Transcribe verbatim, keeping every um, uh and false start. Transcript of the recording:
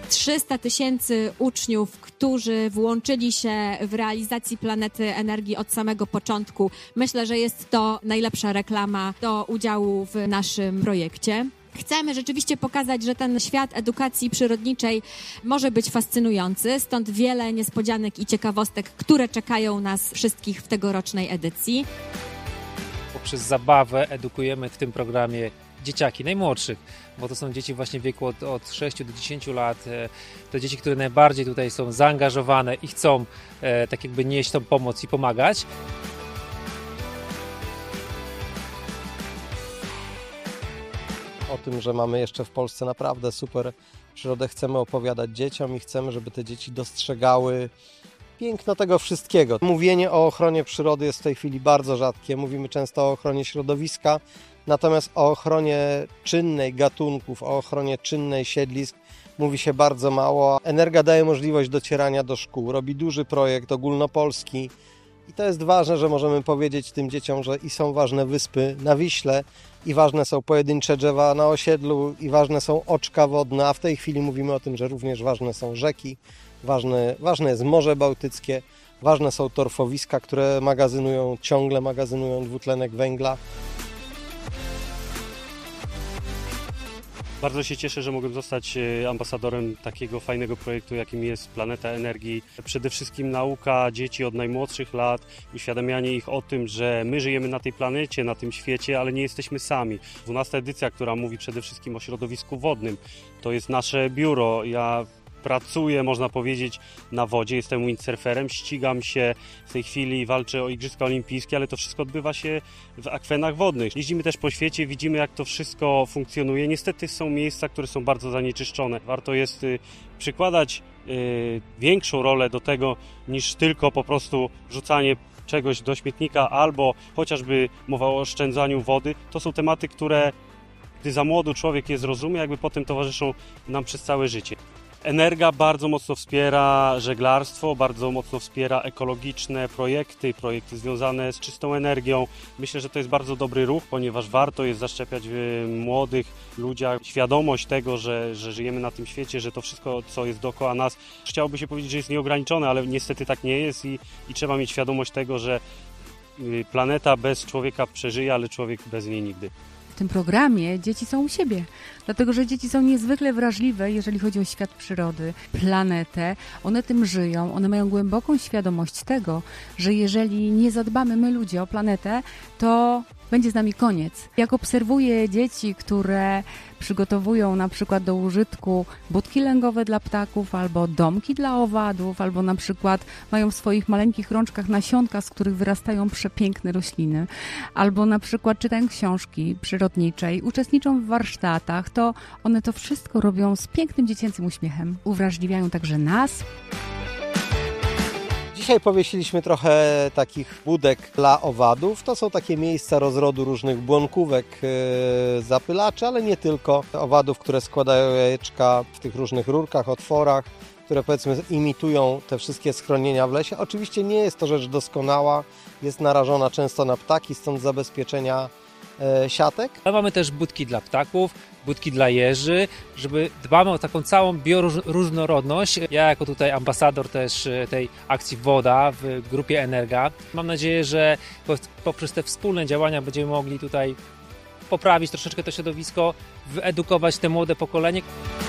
trzysta tysięcy uczniów, którzy włączyli się w realizacji Planety Energii od samego początku. Myślę, że jest to najlepsza reklama do udziału w naszym projekcie. Chcemy rzeczywiście pokazać, że ten świat edukacji przyrodniczej może być fascynujący, stąd wiele niespodzianek i ciekawostek, które czekają nas wszystkich w tegorocznej edycji. Poprzez zabawę edukujemy w tym programie dzieciaki najmłodszych, bo to są dzieci właśnie w wieku od, od sześciu do dziesięciu lat. To dzieci, które najbardziej tutaj są zaangażowane i chcą e, tak jakby nieść tą pomoc i pomagać. O tym, że mamy jeszcze w Polsce naprawdę super przyrodę, chcemy opowiadać dzieciom i chcemy, żeby te dzieci dostrzegały piękno tego wszystkiego. Mówienie o ochronie przyrody jest w tej chwili bardzo rzadkie. Mówimy często o ochronie środowiska, natomiast o ochronie czynnej gatunków, o ochronie czynnej siedlisk mówi się bardzo mało. Energa daje możliwość docierania do szkół, robi duży projekt ogólnopolski i to jest ważne, że możemy powiedzieć tym dzieciom, że i są ważne wyspy na Wiśle, i ważne są pojedyncze drzewa na osiedlu, i ważne są oczka wodne, a w tej chwili mówimy o tym, że również ważne są rzeki, ważne, ważne jest Morze Bałtyckie, ważne są torfowiska, które magazynują, ciągle magazynują dwutlenek węgla. Bardzo się cieszę, że mogłem zostać ambasadorem takiego fajnego projektu, jakim jest Planeta Energii. Przede wszystkim nauka dzieci od najmłodszych lat, uświadamianie ich o tym, że my żyjemy na tej planecie, na tym świecie, ale nie jesteśmy sami. dwunasta edycja, która mówi przede wszystkim o środowisku wodnym, to jest nasze biuro. Ja pracuję, można powiedzieć, na wodzie, jestem windsurferem, ścigam się w tej chwili, walczę o Igrzyska Olimpijskie, ale to wszystko odbywa się w akwenach wodnych. Jeździmy też po świecie, widzimy, jak to wszystko funkcjonuje. Niestety są miejsca, które są bardzo zanieczyszczone. Warto jest y, przykładać y, większą rolę do tego, niż tylko po prostu rzucanie czegoś do śmietnika albo chociażby mowa o oszczędzaniu wody. To są tematy, które gdy za młody człowiek je zrozumie, jakby potem towarzyszą nam przez całe życie. Energa bardzo mocno wspiera żeglarstwo, bardzo mocno wspiera ekologiczne projekty, projekty związane z czystą energią. Myślę, że to jest bardzo dobry ruch, ponieważ warto jest zaszczepiać w młodych ludziach świadomość tego, że, że żyjemy na tym świecie, że to wszystko, co jest dookoła nas, chciałoby się powiedzieć, że jest nieograniczone, ale niestety tak nie jest i, i trzeba mieć świadomość tego, że planeta bez człowieka przeżyje, ale człowiek bez niej nigdy. W tym programie dzieci są u siebie, dlatego że dzieci są niezwykle wrażliwe, jeżeli chodzi o świat przyrody, planetę. One tym żyją, one mają głęboką świadomość tego, że jeżeli nie zadbamy my ludzie o planetę, to będzie z nami koniec. Jak obserwuję dzieci, które przygotowują na przykład do użytku budki lęgowe dla ptaków, albo domki dla owadów, albo na przykład mają w swoich maleńkich rączkach nasionka, z których wyrastają przepiękne rośliny, albo na przykład czytają książki przyrodnicze i uczestniczą w warsztatach, to one to wszystko robią z pięknym dziecięcym uśmiechem. Uwrażliwiają także nas. Dzisiaj powiesiliśmy trochę takich budek dla owadów. To są takie miejsca rozrodu różnych błonkówek, yy, zapylaczy, ale nie tylko. Owadów, które składają jajeczka w tych różnych rurkach, otworach, które powiedzmy imitują te wszystkie schronienia w lesie. Oczywiście nie jest to rzecz doskonała, jest narażona często na ptaki, stąd zabezpieczenia yy, siatek. Ale mamy też budki dla ptaków, budki dla jeży, żeby dbamy o taką całą bioróżnorodność. Ja jako tutaj ambasador też tej akcji Woda w grupie Energa. Mam nadzieję, że poprzez te wspólne działania będziemy mogli tutaj poprawić troszeczkę to środowisko, wyedukować te młode pokolenie.